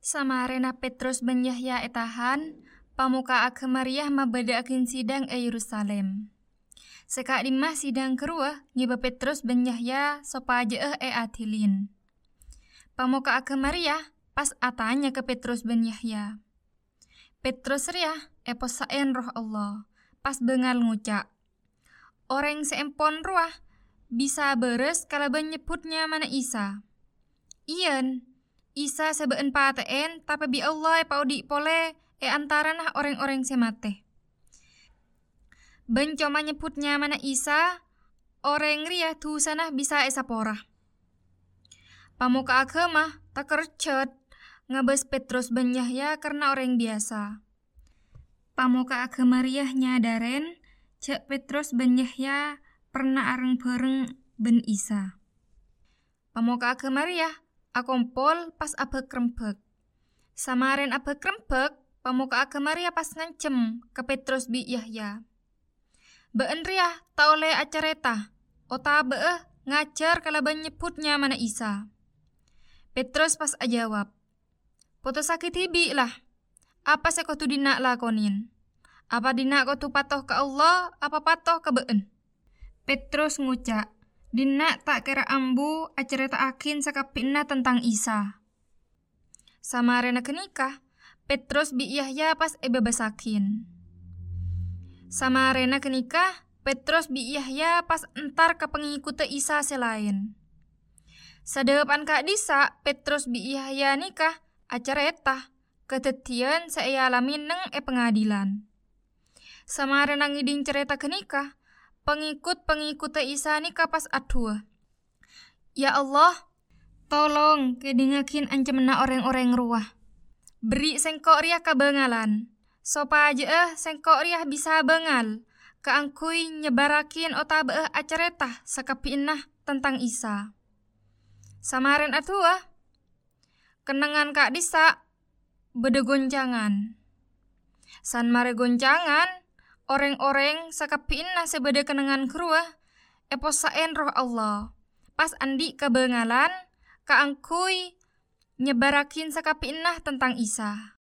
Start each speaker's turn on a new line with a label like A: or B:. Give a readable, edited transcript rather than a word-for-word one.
A: Samarena Petrus ben Yahya etahan, pamuka Maria mabedaakin sidang Yerusalem. Seka dimah sidang kerua, ngiba Petrus ben Yahya sopaje atilin. Pamuka Maria pas atanya ke Petrus ben Yahya. Petrus ria posaen roh Allah, pas bengal ngucak. Orang seempon ruah, bisa beres kalau nyebutnya mana Isa. Iyan, Isa sebeen pateen, tapi bi Allah paudi pole antara nah orang-orang semate. Ben coma nyebutnya mana Isa, orang ria tu sana bisa esapora. Pamuka agama tak kercet, ngabes Petrus ben Yahya karena orang biasa. Pamuka agama riah nyadaren, cek Petrus ben Yahya pernah areng bareng ben Isa. Pamuka agama riah akompol pas abek krempek. Samaren abek krempek, pamuka agama riah pas ngancem ke Petrus bi Yahya. Been riah tak oleh acareta, ota ngajar kalau nyebutnya mana Isa. Petrus pas ajawab, poto sakit hibi lah, apa se kau tu dinak lakonin? Apa dinak kau tu patoh ke Allah, apa patoh ke been? Petrus ngucak, dinak tak kira ambu acareta akin sakapina tentang Isa. Samarena kenikah, Petrus bi Yahya pas bebasakin. Samarena kenikah, Petrus bi Yahya pas entar ke pengikut Isa selain. Sadepan kak disa, Petrus bi Yahya nikah, acareta, ketetian saya alami neng pengadilan. Samarena ngiding cerita kenikah, pengikut Isa nikah pas adua. Ya Allah, tolong kedingakin ancamena orang-orang ruah. Beri sengkok riah kebengalan, sopa aja sengkok riah bisa bengal, keangkui nyebarakin otabe acareta sakapinah tentang Isa. Samaren atua, kenangan kak disa, bede goncangan. San mare goncangan, orang-orang sakapinah sebede kenangan kerua, posaen roh Allah. Pas andi kebengalan, kaangkui nyebarakin sakapinah tentang Isa.